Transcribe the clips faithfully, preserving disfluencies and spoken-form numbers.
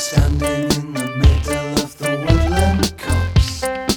standing in the middle of the woodland copse,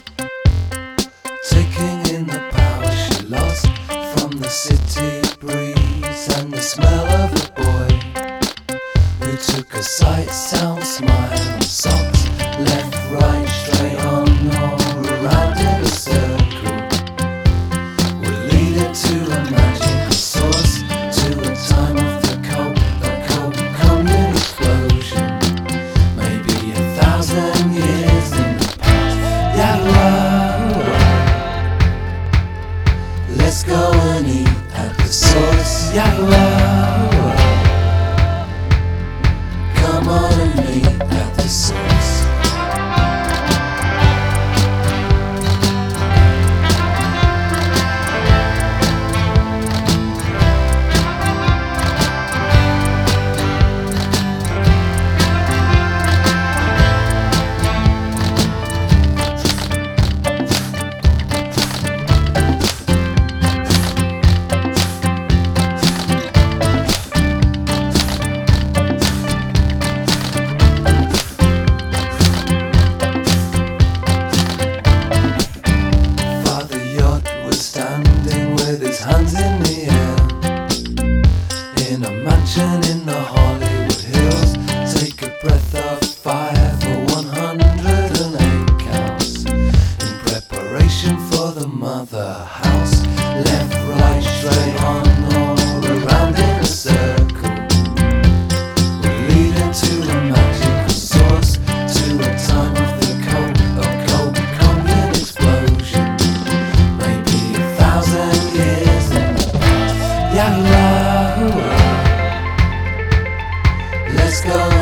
taking in the power she lost from the city breeze and the smell of a boy who took a sight, sound, smile and socks, left, right, straight on or around in a circle, will lead it to a magical source, to a time of the cold, a cold coming explosion, maybe a thousand years in the past. Yeah, let's go and eat at the source. Yeah, come on and meet at the source. Standing with his hands in the air, in a mansion in the Hollywood Hills, take a breath of fire for one hundred eight counts, in preparation for the mother house, left, right, straight on or around in a circle, will lead into a magical source, to a time of the cold, a cold coming explosion, years in the past. Yeah, let's go.